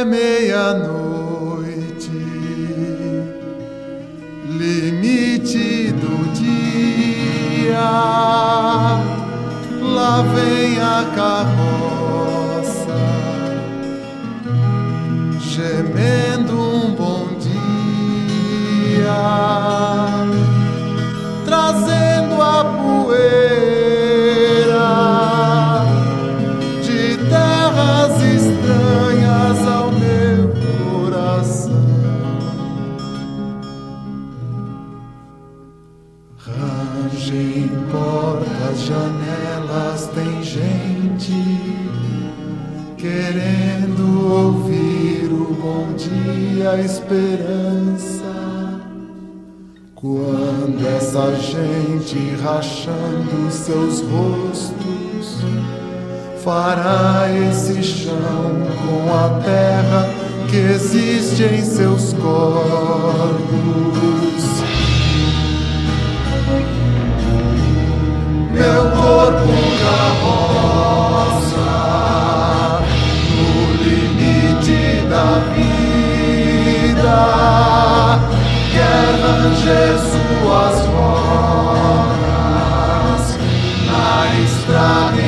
meia-noite, limite do dia, lá vem a carroça, gemendo um bom dia, trazendo a poeira de terras estranhas ao meu coração. Rangem portas, janelas, tem gente querendo ouvir o bom dia, a esperança. Quando essa gente rachando seus rostos fará esse chão com a terra que existe em seus corpos. Meu corpo carroça no limite da vida, quer ranger suas rodas na estrada